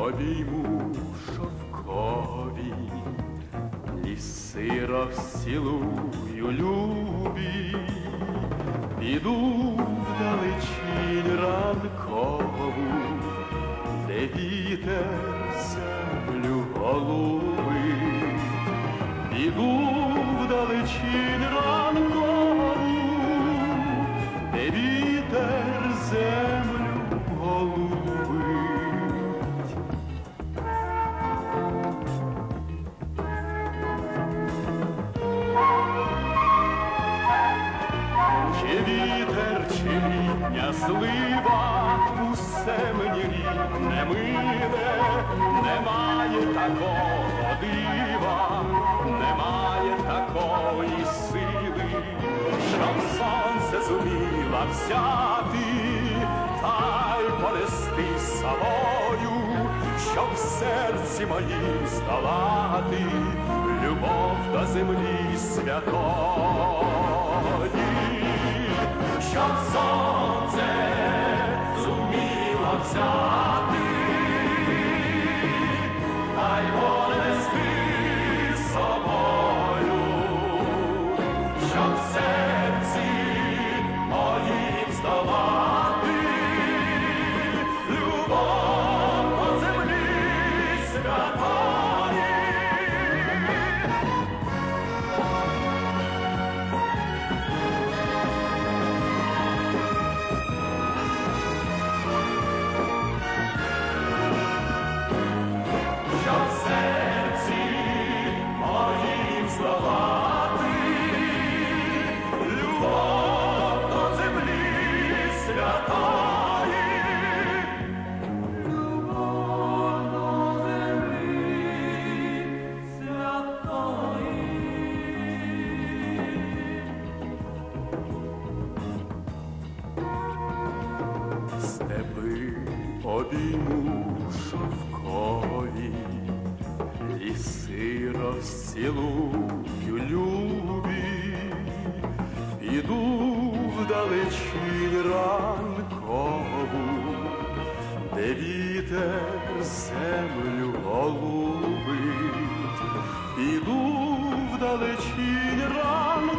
обійму шовкові, ліси розцілую любі, піду вдалечінь ранкову, де вітер землю голубить, піду вдалечінь ранкову, де вітер землю голубить. Чи вітер, чи літня злива, усе мені рідне миле, немає такого дива, немає такої сили, щоб сонце зуміла взяти, та й понести з собою, щоб в серці моїм здолати любов до землі святої. Щоб сонце зуміло взяти, та й понести з собою, щоб в серці моїм здолати любов до землі святої. Степи обійму шовкові, ліси розцілую любі, піду вдалечінь ранкову, де вітер землю голубить, піду вдалечінь ранкову,